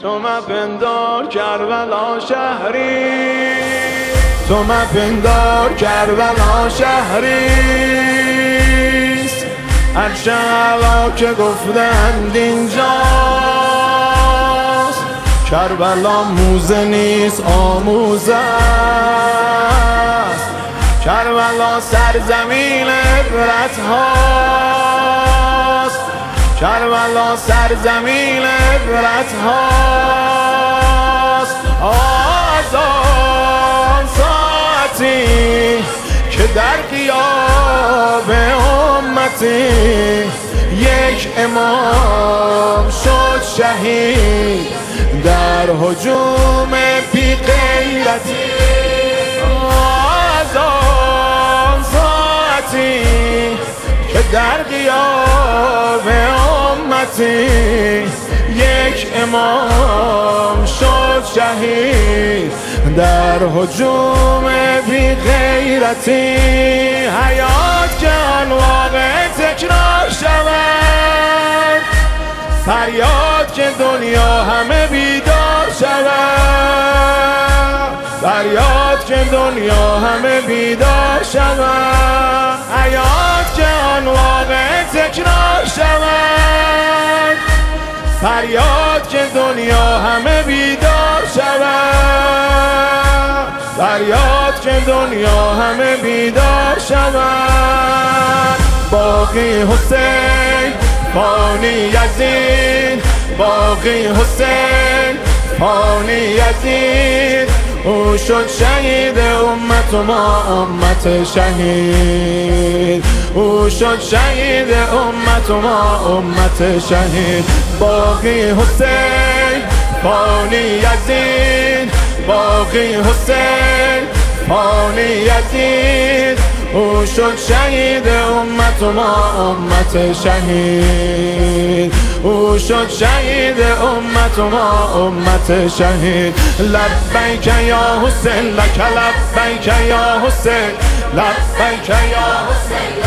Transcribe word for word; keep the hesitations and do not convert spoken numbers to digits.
تو مپندار کربلا شهری، تو مپندار کربلا شهریست، عرش اعلی که گفتند اینجاست. کربلا موزه نیست آموزه است، کربلا سرزمین عبرت هاست، کربلا سرزمین عبرت هاست. آزان ساعتی که در غیاب امتی یک امام شد شهید در هجوم بی غیرتی. آزان ساعتی که در غیاب امتی یک امام شد شهید در هجوم بی غیرتی. حیات که آن واقع تکرار شود، فریاد که دنیا همه بیدار شود، فریاد که دنیا همه بیدار شود. حیات که آن واقع تکرار شود، فریاد که دنیا همه بیدار شود، فریاد که دنیا همه بیدار شود. باقی حسین فانی یزید، باقی حسین فانی یزید، او شد شهید امت و ما امت شهید، او شد شهید امت و ما امت شهید. باقی حسین فانی یزید، باقی حسین فانی یزید، او شد شهید امت و ما امت شهید، او شد شهید امت و ما امت شهید. لبیک یا حسین لک لبیک یا حسین، لبیک یا حسین.